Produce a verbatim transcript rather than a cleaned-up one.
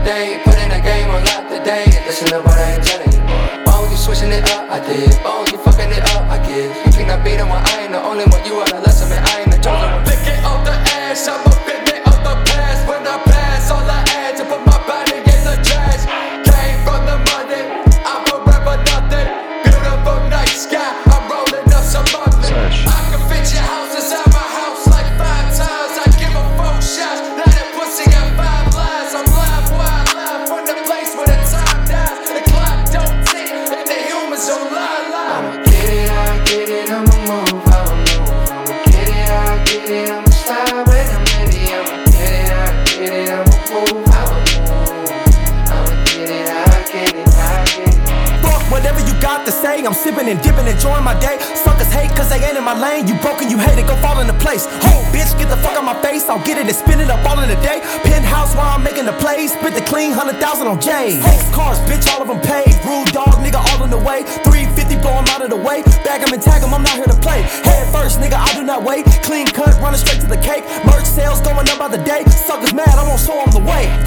day, put in a game, unlock the day. Listen to what I ain't telling you, boy. Bones, you switching it up, I did. Bones, you fucking it up, I give. You cannot beat them when I ain't the only one. You are the lesson, man, I ain't the chosen one. Pick it off the ass, I'm a picnic of the past. When I pass, all I add to put my body in the trash. Came from the money, I'm forever nothing. Beautiful night sky, I'm rolling up some money. I can fit your house inside my house like five times. I give them four shots, now that pussy got five lies. I'm live, wild, live from the place where the time dies. The clock don't tick, and the humans don't lie, lie. I'ma get it, I get it, I'ma move, I'ma move. I'ma get it, I get it, I'ma slide with them, baby. I'ma get it, I get it, I'ma move, I'ma move. I'ma get it, I get it, I get it. Fuck whatever you got to say, I'm sipping and dipping, enjoying my day. Suckers hate cause they ain't in my lane. You broken, you hate it, go fall into place. Ho, bitch, get the fuck out my face. I'll get it and spin it up all in a day. Penthouse while I'm making the plays. Spit the clean, hundred thousand on J's. Hoax cars, bitch, all of them paid. Rude dog, nigga, all in the way. three fifty, blow 'em out of the way. Bag 'em and tag 'em, I'm not here to play. Head first, nigga, I do not wait. Clean cut, running straight to the cake. Merch sales going up by the day. Suckers mad, I won't show 'em the way.